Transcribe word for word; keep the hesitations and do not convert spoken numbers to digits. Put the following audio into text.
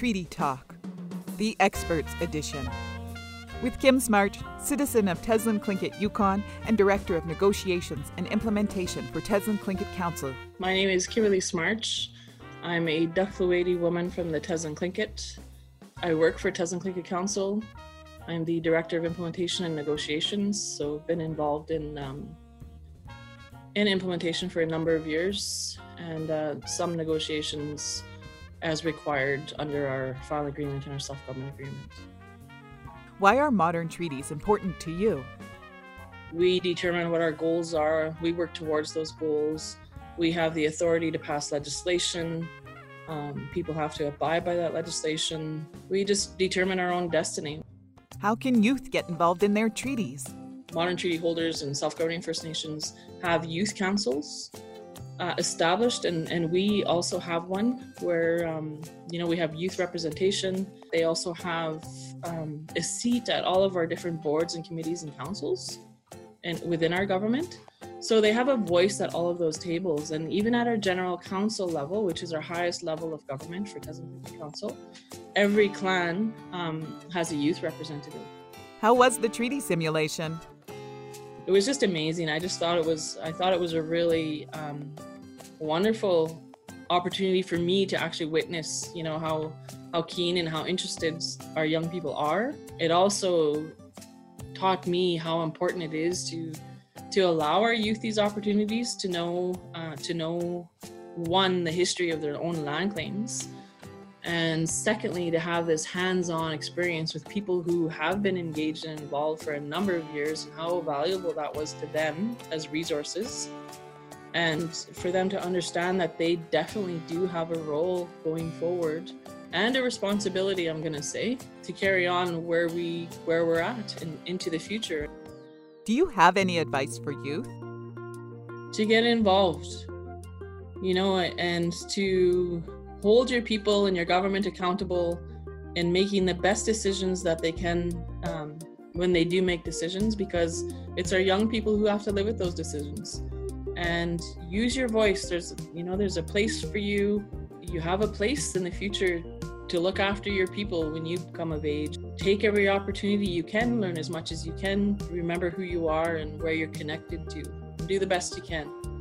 Treaty Talk, the Experts Edition. With Kim Smart, citizen of Teslin Tlingit, Yukon, and Director of Negotiations and Implementation for Teslin Tlingit Council. My name is Kimberly Smart. I'm a Duchlawati woman from the Teslin Tlingit. I work for Teslin Tlingit Council. I'm the Director of Implementation and Negotiations, so I've been involved in um, in implementation for a number of years, and uh, some negotiations as required under our final agreement and our self-government agreement. Why are modern treaties important to you? We determine what our goals are. We work towards those goals. We have the authority to pass legislation. Um, people have to abide by that legislation. We just determine our own destiny. How can youth get involved in their treaties? Modern treaty holders and self-governing First Nations have youth councils uh, established, and, and we also have one where, um, you know, we have youth representation. They also have um, a seat at all of our different boards and committees and councils and within our government. So they have a voice at all of those tables, and even at our general council level, which is our highest level of government for Teslin Tlingit Council, every clan um, has a youth representative. How was the treaty simulation? It was just amazing. I just thought it was, I thought it was a really um, wonderful opportunity for me to actually witness, you know, how, how keen and how interested our young people are. It also taught me how important it is to to allow our youth these opportunities to know, uh, to know, one, the history of their own land claims, and secondly, to have this hands-on experience with people who have been engaged and involved for a number of years, and how valuable that was to them as resources, and for them to understand that they definitely do have a role going forward and a responsibility, I'm going to say, to carry on where we where we're at and into the future. Do you have any advice for youth? To get involved, you know, and to hold your people and your government accountable in making the best decisions that they can um, when they do make decisions, because it's our young people who have to live with those decisions. And use your voice. There's, you know, there's a place for you. You have a place in the future to look after your people when you come of age. Take every opportunity you can, learn as much as you can, remember who you are and where you're connected to. Do the best you can.